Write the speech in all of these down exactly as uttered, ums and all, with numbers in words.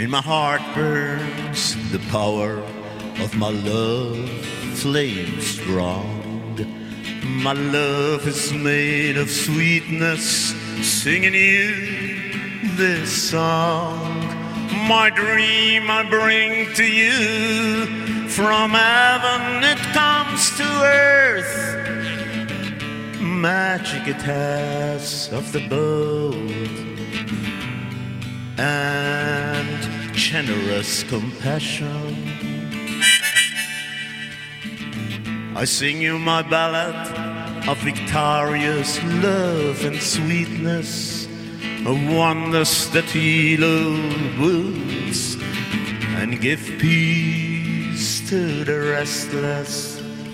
In my heart burns the power of my love, flame strong. My love is made of sweetness, singing you this song. My dream I bring to you, from heaven it comes to earth. Magic it has of the bold and generous compassion. I sing you my ballad of victorious love and sweetness, of wonders that heal old wounds and give peace to the restless.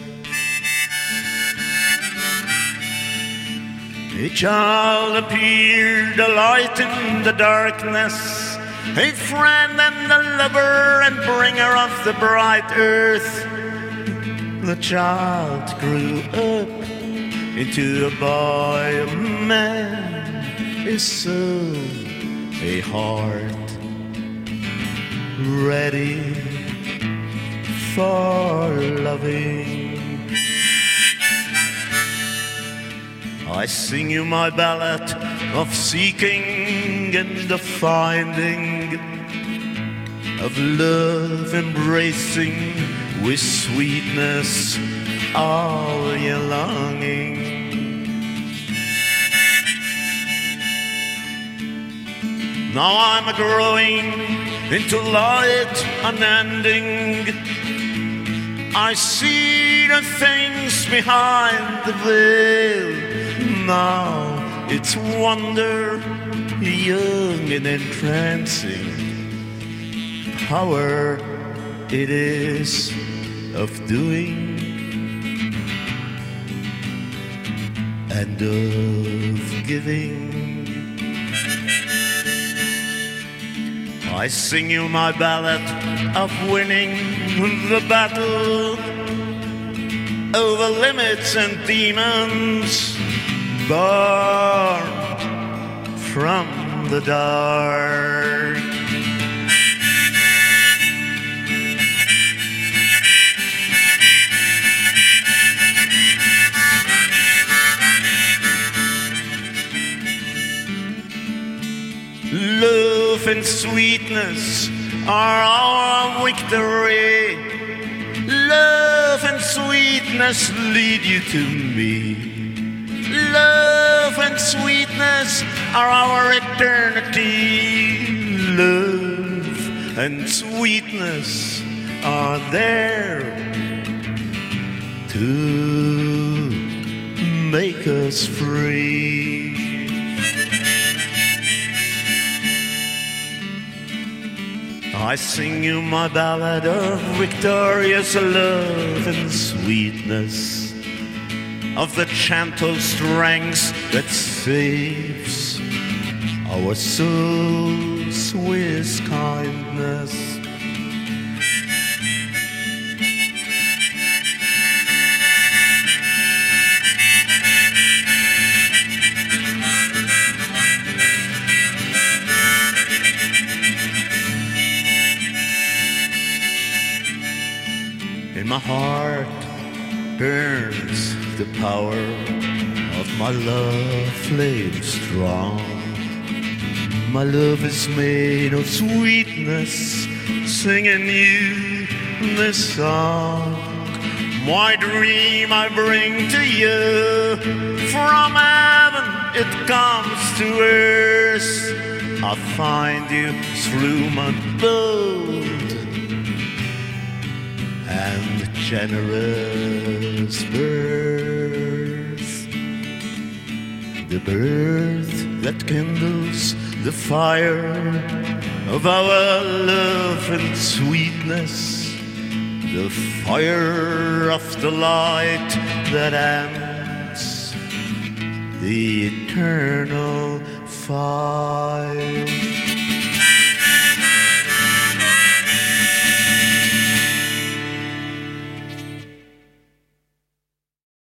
A child appeared, a light in the darkness, a friend and a lover and bringer of the bright earth. The child grew up into a boy, a man, a soul, a heart ready for loving. I sing you my ballad of seeking and the finding, of love embracing with sweetness all your longing. Now I'm growing into light unending. I see the things behind the veil. Now it's wonder, young and entrancing. Power it is of doing and of giving. I sing you my ballad of winning the battle over limits and demons, born from the dark. Love and sweetness are our victory. Love and sweetness lead you to me. Love and sweetness are our eternity. Love and sweetness are there to make us free. I sing you my ballad of victorious love and sweetness, of the gentle strength that saves our souls with kindness. In my heart burns the power of my love, flame strong. My love is made of sweetness, singing you this song. My dream I bring to you, from heaven it comes to earth. I find you through my bold and generous birth, the birth that kindles the fire of our love and sweetness, the fire of the light that ends the eternal fire.